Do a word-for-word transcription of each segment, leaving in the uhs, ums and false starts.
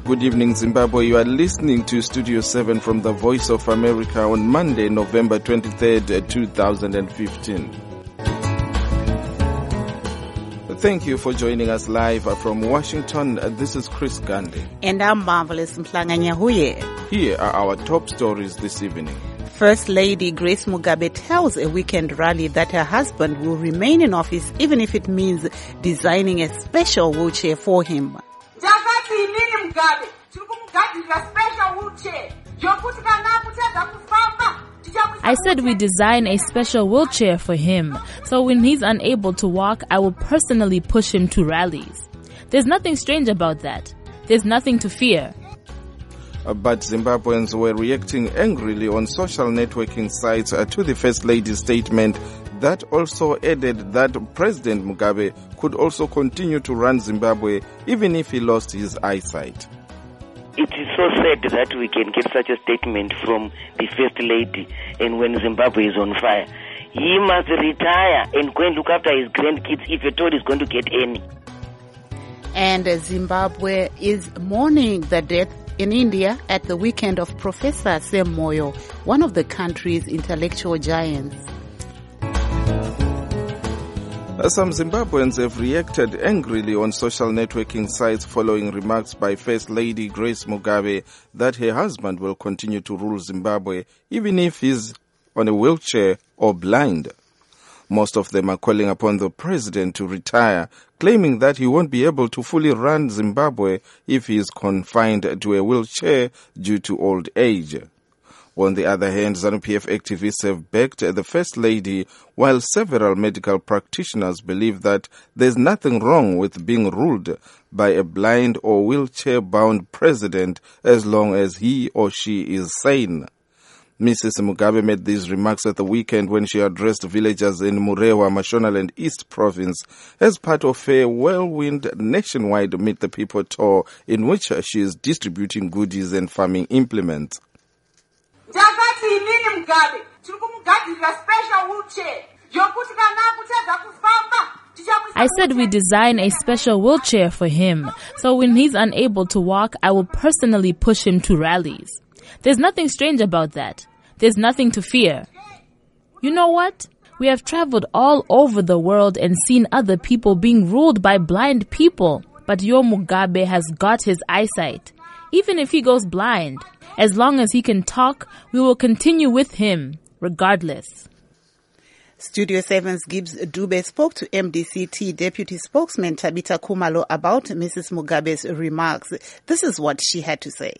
Good evening, Zimbabwe. You are listening to Studio seven from the Voice of America on Monday, November twenty-third, two thousand fifteen. Thank you for joining us live from Washington. This is Chris Gandhi. And I'm Marvelous Mhlanga-Nyahuye. Here are our top stories this evening. First Lady Grace Mugabe tells a weekend rally that her husband will remain in office even if it means designing a special wheelchair for him. I said we design a special wheelchair for him, so when he's unable to walk, I will personally push him to rallies. There's nothing strange about that. There's nothing to fear. Uh, but Zimbabweans were reacting angrily on social networking sites uh, to the First Lady's statement that also added that President Mugabe could also continue to run Zimbabwe even if he lost his eyesight. It is so sad that we can get such a statement from the First Lady, and when Zimbabwe is on fire. He must retire and go and look after his grandkids if at all he's going to get any. And Zimbabwe is mourning the death in India at the weekend of Professor Sam Moyo, one of the country's intellectual giants. Some Zimbabweans have reacted angrily on social networking sites following remarks by First Lady Grace Mugabe that her husband will continue to rule Zimbabwe even if he's on a wheelchair or blind. Most of them are calling upon the president to retire, claiming that he won't be able to fully run Zimbabwe if he is confined to a wheelchair due to old age. On the other hand, ZANU-P F activists have backed the First Lady, while several medical practitioners believe that there's nothing wrong with being ruled by a blind or wheelchair-bound president as long as he or she is sane. Missus Mugabe made these remarks at the weekend when she addressed villagers in Murewa, Mashonaland East Province as part of a whirlwind nationwide Meet the People tour in which she is distributing goodies and farming implements. I said we design a special wheelchair for him, so when he's unable to walk, I will personally push him to rallies. There's nothing strange about that. There's nothing to fear. You know what? We have traveled all over the world and seen other people being ruled by blind people, but your Mugabe has got his eyesight. Even if he goes blind, as long as he can talk, we will continue with him, regardless. Studio seven's Gibbs Dube spoke to M D C T Deputy Spokesman Tabita Khumalo about Missus Mugabe's remarks. This is what she had to say.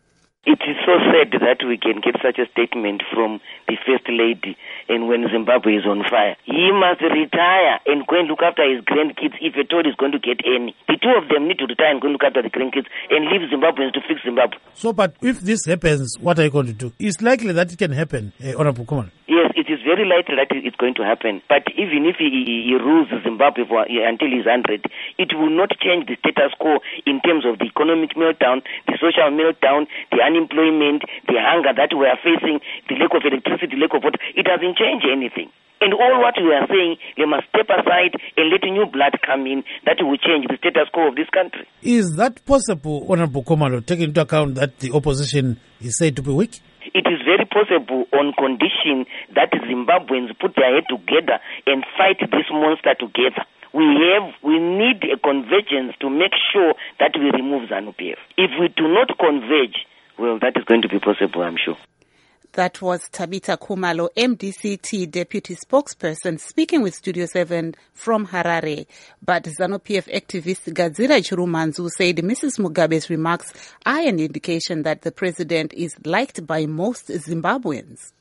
It is so sad that we can get such a statement from the First Lady, and when Zimbabwe is on fire. He must retire and go and look after his grandkids if at all he's going to get any. The two of them need to retire and go and look after the grandkids and leave Zimbabweans to fix Zimbabwe. So, but if this happens, what are you going to do? It's likely that it can happen, uh, Honorable Khumalo. Yes, it is very likely that it's going to happen. But even if he, he, he rules Zimbabwe for, until he's one hundred, it will not change the status quo in terms of the economic meltdown, the social meltdown, the unemployment, the hunger that we are facing, the lack of electricity, lack of water. It doesn't change anything. And all what we are saying, they must step aside and let new blood come in that will change the status quo of this country. Is that possible, Honorable Khumalo, taking into account that the opposition is said to be weak? It is very possible on condition that Zimbabweans put their head together and fight this monster together. We have, we need a convergence to make sure that we remove ZANU-P F. If we do not converge, well, that is going to be possible, I'm sure. That was Tabita Khumalo, M D C T Deputy Spokesperson, speaking with Studio seven from Harare. But ZANU-P F activist Gadzira Chirumanzu said Missus Mugabe's remarks are an indication that the president is liked by most Zimbabweans.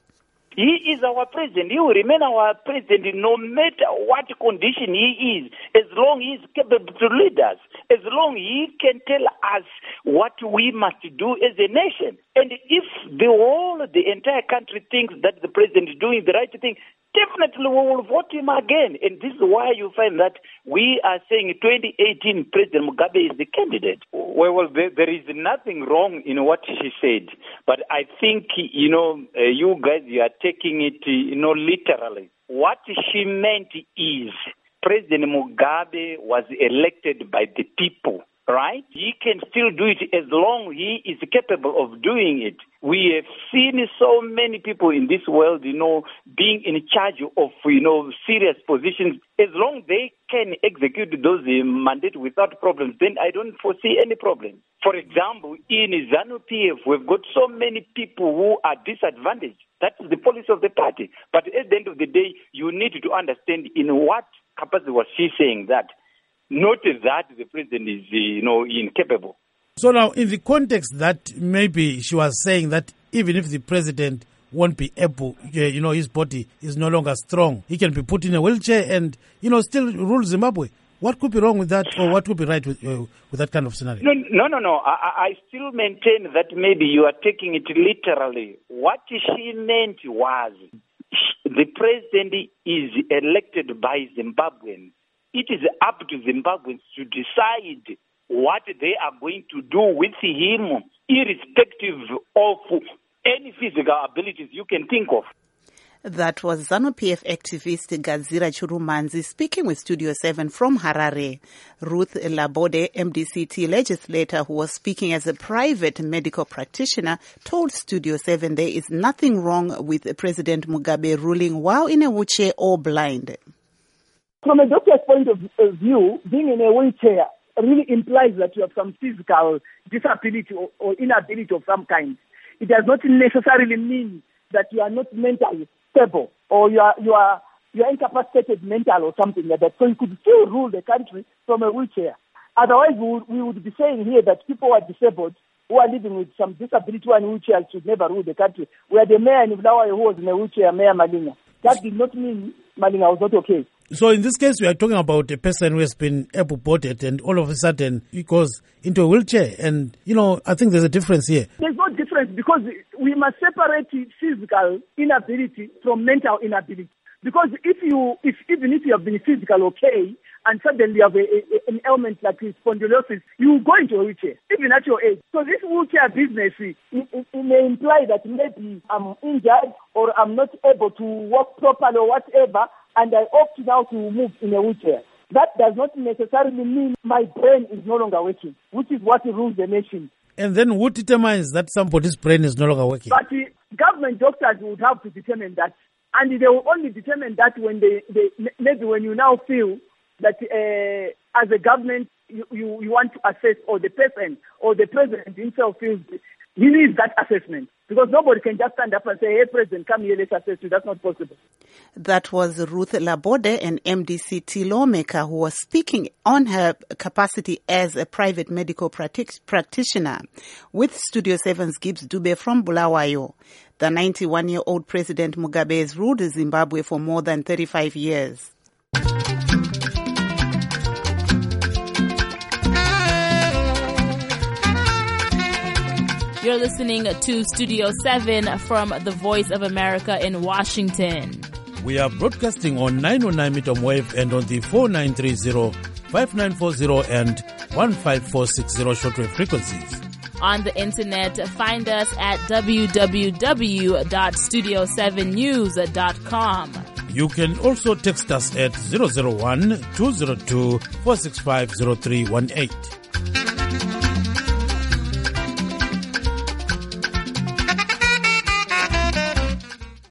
He is our president. He will remain our president no matter what condition he is, as long he is capable to lead us, as long he can tell us what we must do as a nation. And if the whole, the entire country thinks that the president is doing the right thing, definitely we will vote him again. And this is why you find that we are saying twenty eighteen President Mugabe is the candidate. Well, well there, there is nothing wrong in what she said. But I think, you know, uh, you guys, you are taking it, you know, literally. What she meant is President Mugabe was elected by the people, right? He can still do it as long he is capable of doing it. We have seen so many people in this world, you know, being in charge of, you know, serious positions. As long they can execute those uh, mandates without problems, then I don't foresee any problem. For example, in ZANU-P F, we've got so many people who are disadvantaged. That's the policy of the party. But at the end of the day, you need to understand in what capacity was she saying that. Not that the president is, you know, incapable. So now, in the context that maybe she was saying that even if the president won't be able, you know, his body is no longer strong, he can be put in a wheelchair and, you know, still rule Zimbabwe. What could be wrong with that, or what could be right with uh, with that kind of scenario? No, no, no. no. I, I still maintain that maybe you are taking it literally. What she meant was the president is elected by Zimbabweans. It is up to Zimbabweans to decide what they are going to do with him, irrespective of any physical abilities you can think of. That was ZANU-P F activist Gadzira Chirumanzi speaking with Studio seven from Harare. Ruth Labode, M D C T legislator who was speaking as a private medical practitioner, told Studio seven there is nothing wrong with President Mugabe ruling while in a wheelchair or blind. From a doctor's point of view, being in a wheelchair really implies that you have some physical disability or, or inability of some kind. It does not necessarily mean that you are not mentally stable or you are you are you are incapacitated mental or something like that. So you could still rule the country from a wheelchair. Otherwise, we would, we would be saying here that people who are disabled, who are living with some disability and wheelchairs should never rule the country. We had the mayor in Bulawayo who was in a wheelchair, Mayor Malinga. That did not mean Malinga was not okay. So in this case, we are talking about a person who has been able-bodied and all of a sudden he goes into a wheelchair. And, you know, I think there's a difference here. There's no difference because we must separate physical inability from mental inability. Because if you, if even if you have been physical okay, and suddenly you have a, a, an ailment like spondylosis, you go into a wheelchair, even at your age. So this wheelchair business, it, it, it may imply that maybe I'm injured or I'm not able to walk properly or whatever, and I opt now to move in a wheelchair. That does not necessarily mean my brain is no longer working, which is what rules the nation. And then who determines that somebody's brain is no longer working? But the government doctors would have to determine that. And they will only determine that when they, they maybe when you now feel that uh, as a government you, you, you want to assess, or the person or the president himself feels he needs that assessment. Because nobody can just stand up and say, hey, President, come here, let's assess you. That's not possible. That was Ruth Labode, an M D C T lawmaker who was speaking on her capacity as a private medical practic- practitioner with Studio seven's Gibbs Dube from Bulawayo. The ninety-one-year-old President Mugabe has ruled Zimbabwe for more than thirty-five years. You're listening to Studio seven from the Voice of America in Washington. We are broadcasting on nine oh nine medium wave and on the four nine three zero, five nine four zero and one five four six zero shortwave frequencies. On the internet, find us at w w w dot studio seven news dot com. You can also text us at zero zero one, two zero two, four six five zero three one eight.